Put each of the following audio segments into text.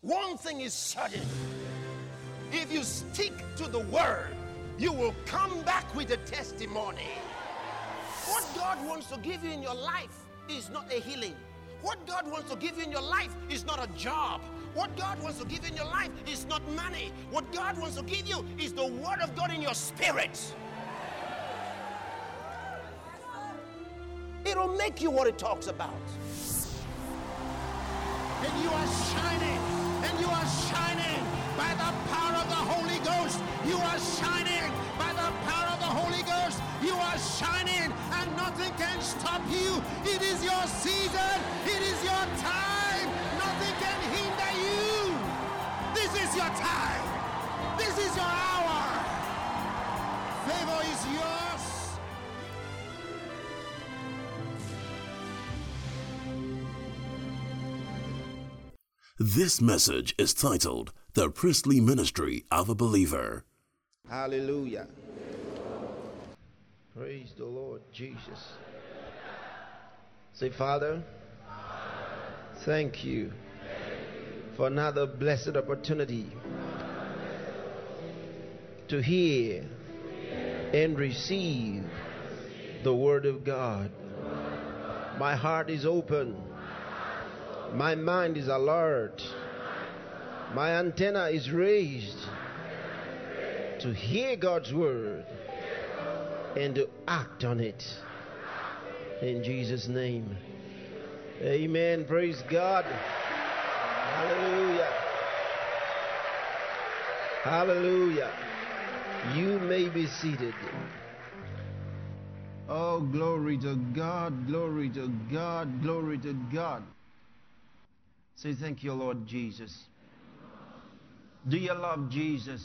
One thing is certain. If you stick to the word, you will come back with a testimony. What God wants to give you in your life is not a healing. What God wants to give you in your life is not a job. What God wants to give you in your life is not money. What God wants to give you is the word of God in your spirit. It'll make you what it talks about. And you are shining. And you are shining by the power of the Holy Ghost. You are shining by the power of the Holy Ghost. You are shining and nothing can stop you. It is your season. It is your time. Nothing can hinder you. This is your time. This is your hour. Favor is yours. This message is titled The Priestly Ministry of a Believer. Hallelujah. Praise the Lord Jesus. Say, Father, thank you for another blessed opportunity to hear and receive the Word of God. My heart is open. My mind is alert. My antenna is raised to hear God's word and to act on it. In Jesus' name. Amen. Praise God. Hallelujah. Hallelujah. You may be seated. Oh, glory to God. Glory to God. Glory to God. Say, thank you, Lord Jesus. Do you love Jesus?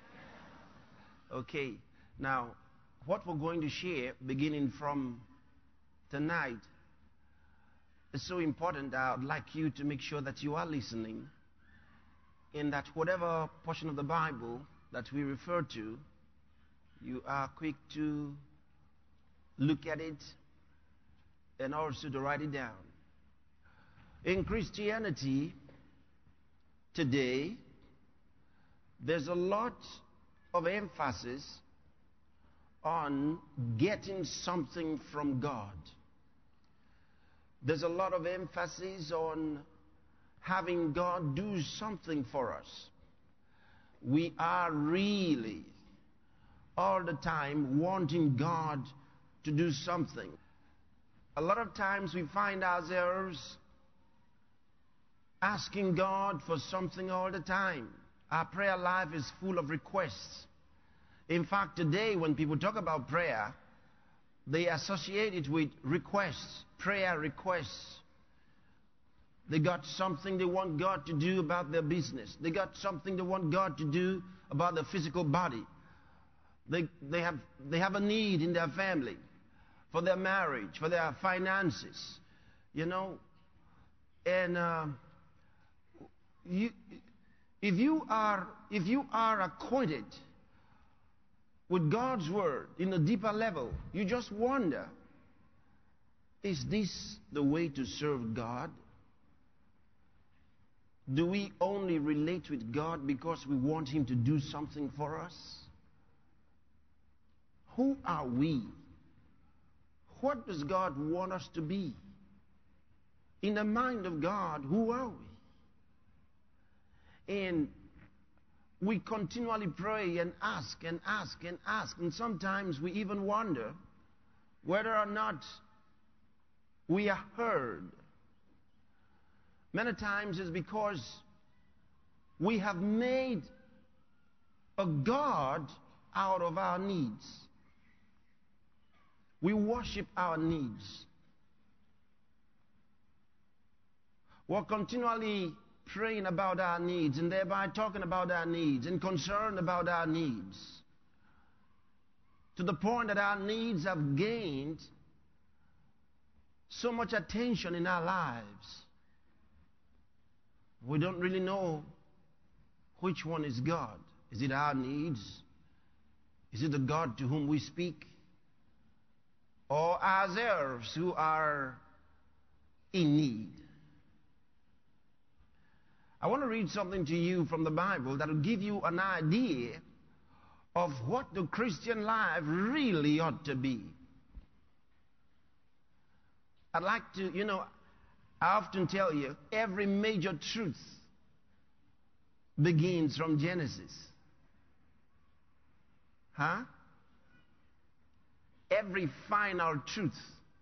Okay. Now, what we're going to share beginning from tonight is so important. I'd like you to make sure that you are listening, and that whatever portion of the Bible that we refer to, you are quick to look at it and also to write it down. In Christianity today, there's a lot of emphasis on getting something from God. There's a lot of emphasis on having God do something for us. We are really all the time wanting God to do something. A lot of times we find ourselves asking God for something all the time. Our prayer life is full of requests. In fact, today when people talk about prayer, they associate it with requests, prayer requests. They got something they want God to do about their business. They got something they want God to do about their physical body. They have a need in their family, for their marriage, for their finances, you know. And if you are acquainted with God's word in a deeper level, you just wonder, is this the way to serve God? Do we only relate with God because we want Him to do something for us? Who are we? What does God want us to be? In the mind of God, who are we? And we continually pray and ask and ask and ask. And sometimes we even wonder whether or not we are heard. Many times it's because we have made a God out of our needs. We worship our needs. We're continually praying about our needs and thereby talking about our needs and concerned about our needs, to the point that our needs have gained so much attention in our lives. We don't really know which one is God. Is it our needs? Is it the God to whom we speak? Or ourselves who are in need? I want to read something to you from the Bible that will give you an idea of what the Christian life really ought to be. I'd like to, I often tell you, every major truth begins from Genesis. Huh? Every final truth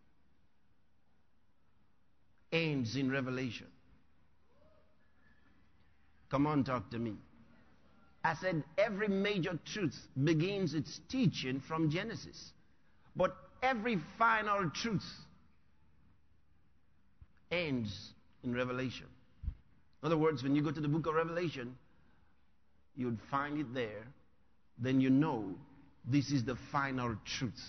ends in Revelation. Come on, talk to me. I said every major truth begins its teaching from Genesis. But every final truth ends in Revelation. In other words, when you go to the book of Revelation, you'd find it there. Then you know this is the final truth.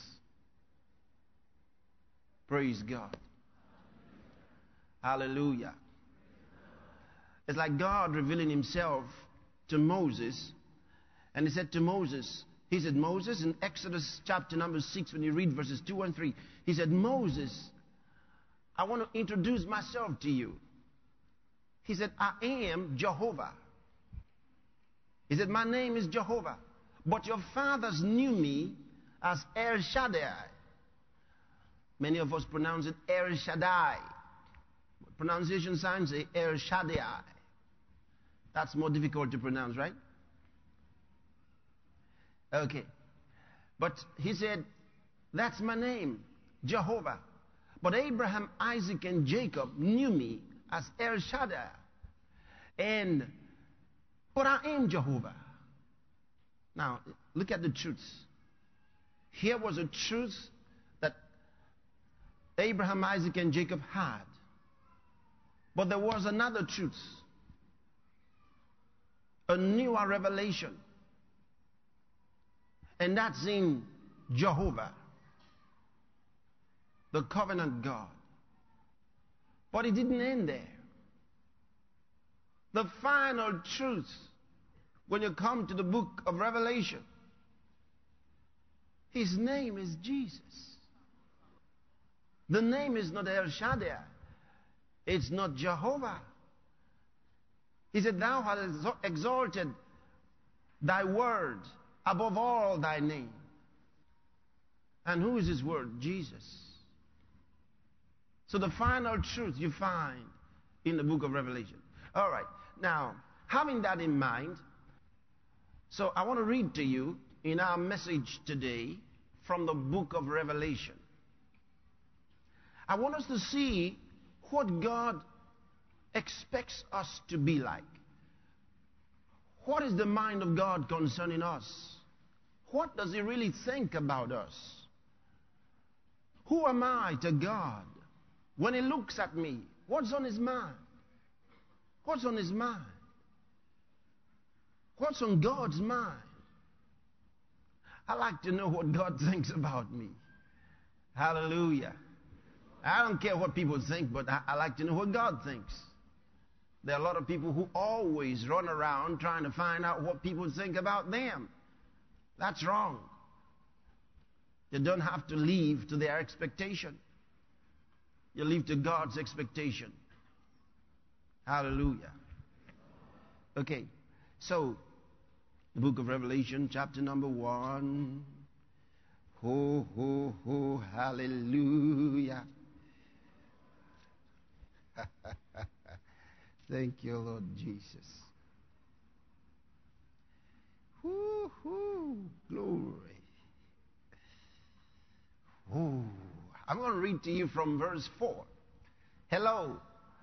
Praise God. Hallelujah. It's like God revealing himself to Moses. And he said to Moses, Moses, in Exodus chapter number 6, when you read verses 2 and 3, he said, Moses, I want to introduce myself to you. He said, I am Jehovah. He said, my name is Jehovah. But your fathers knew me as El Shaddai. Many of us pronounce it El Shaddai. Pronunciation signs say El Shaddai. That's more difficult to pronounce, right? Okay. But he said, that's my name, Jehovah. But Abraham, Isaac, and Jacob knew me as El Shaddai. But I am Jehovah. Now, look at the truths. Here was a truth that Abraham, Isaac, and Jacob had. But there was another truth. A newer revelation. And that's in Jehovah, the covenant God. But it didn't end there. The final truth, when you come to the book of Revelation, his name is Jesus. The name is not El Shaddai. It's not Jehovah. He said, thou hast exalted thy word above all thy name. And who is his word? Jesus. So the final truth you find in the book of Revelation. All right. Now, having that in mind, so I want to read to you in our message today from the book of Revelation. I want us to see what God expects us to be like. What is the mind of God concerning us? What does he really think about us? Who am I to God? When he looks at me, what's on his mind? What's on his mind? What's on God's mind? I like to know what God thinks about me. Hallelujah. I don't care what people think, but I like to know what God thinks. There are a lot of people who always run around trying to find out what people think about them. That's wrong. You don't have to live to their expectation. You live to God's expectation. Hallelujah. Okay, so the book of Revelation, chapter number 1. Ho, ho, ho, hallelujah. Thank you, Lord Jesus. Whoo, hoo, glory. Ooh, I'm going to read to you from verse 4. Hello.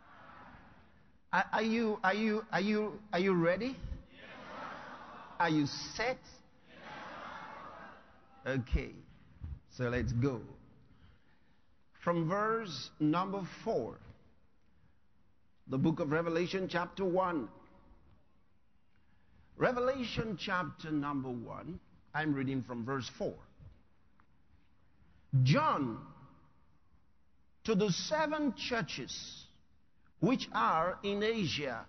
Are you ready? Yes. Are you set? Yes. Okay. So let's go. From verse number 4. The book of Revelation, chapter 1. Revelation, chapter number 1. I'm reading from verse 4. John, to the 7 churches which are in Asia,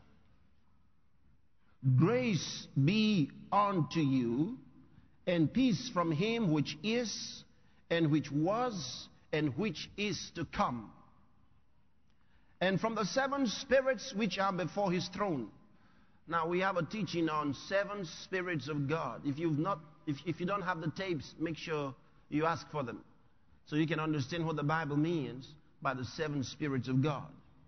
grace be unto you, and peace from him which is, and which was, and which is to come, and from the 7 spirits which are before his throne, Now we have a teaching on 7 spirits of God. If you don't have the tapes, make sure you ask for them, so you can understand what the Bible means by the 7 spirits of God.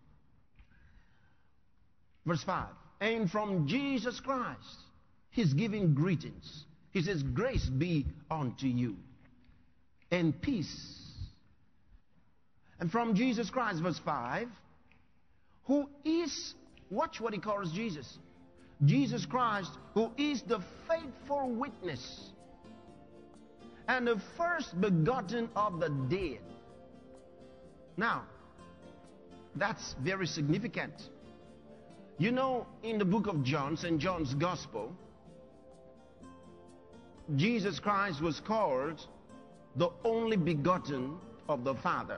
Verse 5. And from Jesus Christ, he's giving greetings. He says, grace be unto you, and peace. And from Jesus Christ, verse 5, who is, watch what he calls Jesus. Jesus Christ, who is the faithful witness and the first begotten of the dead. Now, that's very significant. You know, in the book of John, St. John's Gospel, Jesus Christ was called the only begotten of the Father.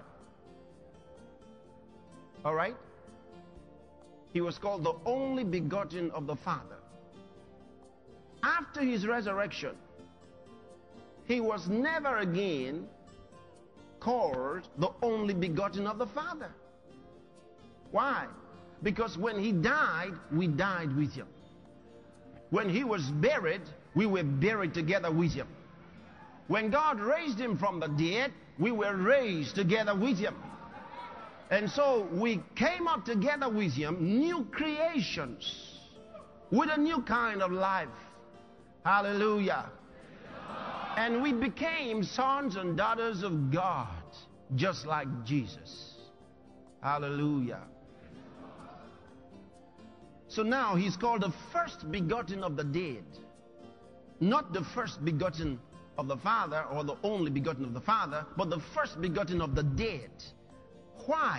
All right? He was called the only begotten of the Father. After his resurrection, he was never again called the only begotten of the Father. Why? Because when he died, we died with him. When he was buried, we were buried together with him. When God raised him from the dead, we were raised together with him. And so we came up together with him, new creations, with a new kind of life. Hallelujah. And we became sons and daughters of God, just like Jesus. Hallelujah. So now he's called the first begotten of the dead. Not the first begotten of the Father or the only begotten of the Father, but the first begotten of the dead. Why?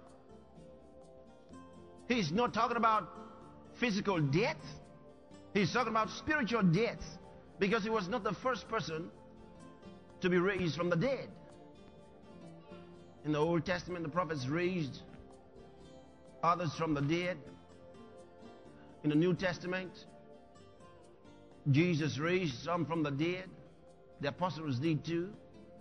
He's not talking about physical death. He's talking about spiritual death, because he was not the first person to be raised from the dead. In the Old Testament, the prophets raised others from the dead. In the New Testament, Jesus raised some from the dead. The apostles did too.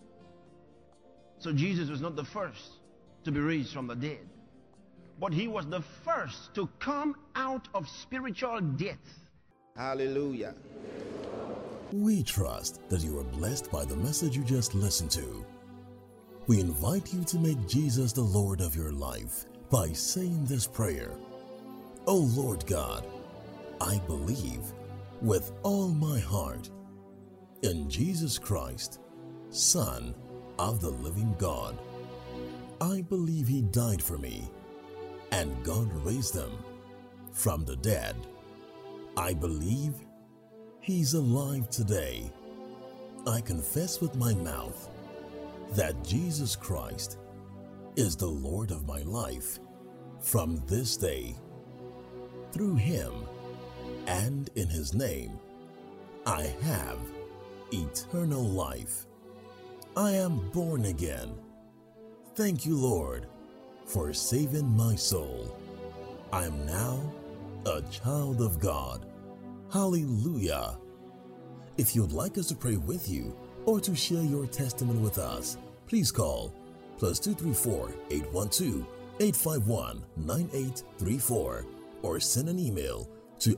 So Jesus was not the first to be raised from the dead, but he was the first to come out of spiritual death. Hallelujah. We trust that you are blessed by the message you just listened to. We invite you to make Jesus the Lord of your life by saying this prayer. O Lord God, I believe with all my heart in Jesus Christ, Son of the living God. I believe he died for me, and God raised him from the dead. I believe he's alive today. I confess with my mouth that Jesus Christ is the Lord of my life from this day. Through him and in his name, I have eternal life. I am born again. Thank you, Lord, for saving my soul. I am now a child of God. Hallelujah. If you'd like us to pray with you or to share your testimony with us, please call +234 812 851 9834 or send an email to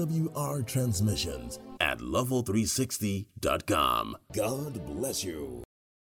lwrtransmissions@level360.com. God bless you.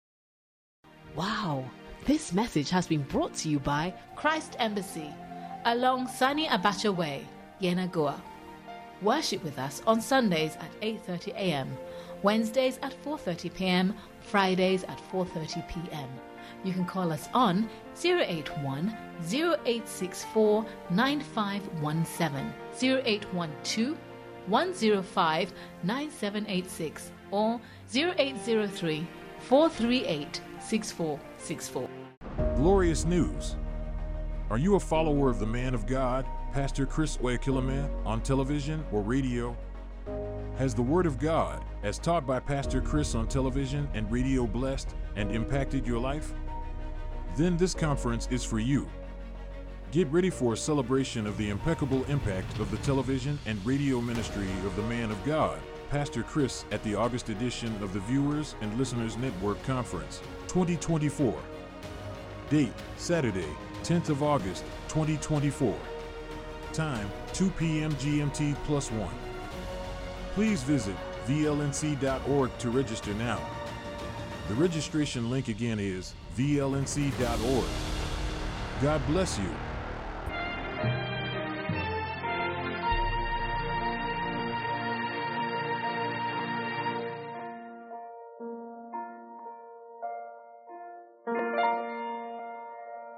Wow, this message has been brought to you by Christ Embassy along Sani Abacha Way, Yenagoa. Worship with us on Sundays at 8:30 a.m., Wednesdays at 4:30 p.m., Fridays at 4:30 p.m. You can call us on 081 0864 9517, 0812 105 9786, or 0803 438 6464. Glorious news. Are you a follower of the man of God, Pastor Chris Oyakhilome, on television or radio? Has the Word of God, as taught by Pastor Chris on television and radio, blessed and impacted your life? Then this conference is for you. Get ready for a celebration of the impeccable impact of the television and radio ministry of the man of God, Pastor Chris, at the August edition of the Viewers and Listeners Network Conference 2024. Date, Saturday, 10th of August, 2024. Time, 2 p.m. GMT +1. Please visit vlnc.org to register now. The registration link again is vlnc.org. God bless you.